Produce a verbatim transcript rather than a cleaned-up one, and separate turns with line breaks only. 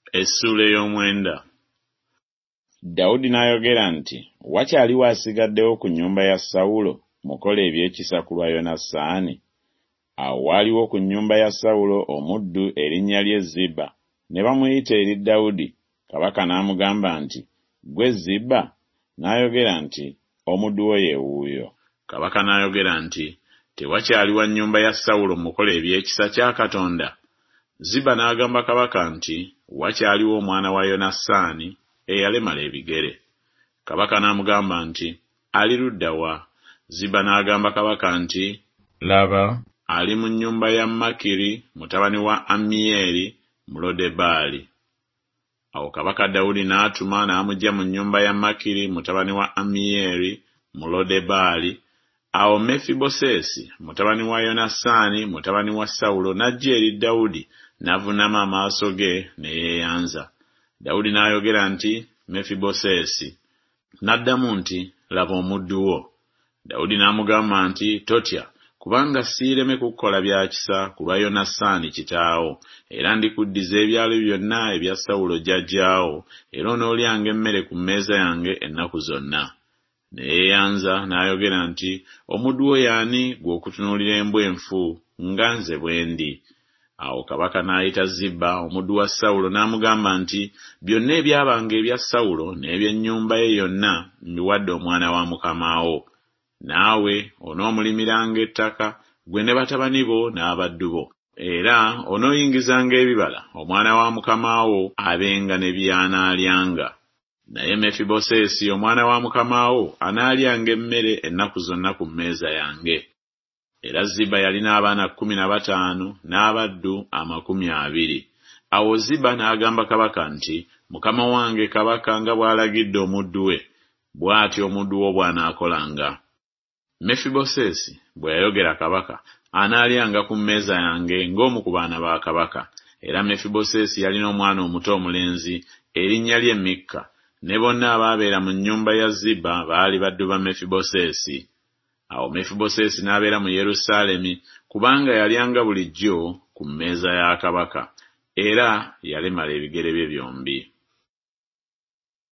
Essula ey'omwenda. Dawudi n'ayogera nti, wakyaliwo asigaddewo ku nnyumba ya Sawulo mukola ebyekisa ku lwa Yonasaani? Awo waaliwo ku nnyumba ya Sawulo omuddu erinnya lye Ziba, ne bamuyita eri Dawudi. Kabaka n'amugamba nti, gwe Ziba? N'ayogera nti, omuddu wo ye wuuyo. Kabaka n'ayogera nti, tewakyaliwa nnyumba ya Sawulo mukola ebyekisa kya Katonda? Ziba n'agamba kabaka nti, wakyaliwo omwana wa Yonasaani eyalemala ebigere. Kabaka n'amugamba nti, ali ludda wa? Ziba n'agamba kabaka nti, laba, ali mu nnyumba ya Makiri mutabani wa Ammiyeri mu Lodebaali. Awo kabaka Dawudi n'atuma n'amugya mu nnyumba ya Makiri mutabani wa Ammiyeri mu Lodebaali. Awo Mefibosesi mutabani wa Yonasaani mutabani wa Sawulo n'ajja eri Dawudi, n'avuunama amaaso ge ne yeeyanza. Dawudi n'ayogera nti, Mefibosesi. N'addamu nti, laba omuddu wo. Dawudi n'amugamba nti, totya, kubanga siireme kukola bya kisa ku lwa Yonasaani kitaawo, era ndikuddiza ebyalo byonna ebya Sawulo jjajjaawo, era onoolyanga emmere ku mmeeza yange ennaku zonna. Ne yeeyanza n'ayogera nti, omuddu wo y'ani gwe okutunuulira embwa enfu nga nze bwe ndi? Awo kabaka n'ayita Ziba omuddu wa Sawulo n'amugamba nti, byonna ebyabanga ebya Sawulo n'eby'ennyumba ye yonna mbiwadde omwana wa mukama wo. Naawe onoomulimiranga ettaka, gwe ne batabani bo n'abaddu bo, era onooyingizanga ebibala omwana wa mukama wo abenga ne by'anaalyanga. Naye Mefibosesi omwana wa mukama wo anaalyanga emmere ennaku zonna ku mmeeza yange. Era Ziba yalina abaana kkumi na bataano n'abaddu amakumi abiri. Awo Ziba n'agamba kabaka nti, mukama wange kabaka nga bw'alagidde omuddu we, bw'atyo omuddu wo bw'anaakolanga. Mefibosesi bwe yayogera kabaka anaalyanga ku mmeeza yange ng'omu ku baana ba kabaka. Era Mefibosesi yalina omwana omuto omulenzi erinnya lye Mikka, ne bonna abaabeera mu nnyumba ya Ziba baali baddu ba Mefibosesi. Awo Mefibosesi n'abeera mu Yerusaalemi kubanga yalyanga bulijjo ku mmeeza ya kabaka, era yalemala ebigere bye byombi.